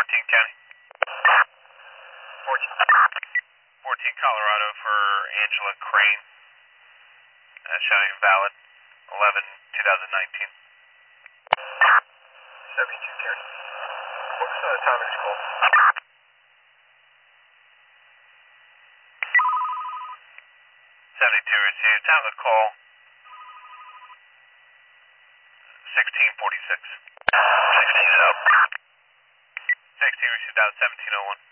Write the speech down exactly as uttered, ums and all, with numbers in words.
fourteen County. fourteen. fourteen Colorado for Angela Crane. Uh, showing valid. eleven twenty nineteen. seventy-two County. What's the time of this call? seventy-two received. Time of the call. sixteen forty-six. sixteen out. sixteen received out. seventeen oh one.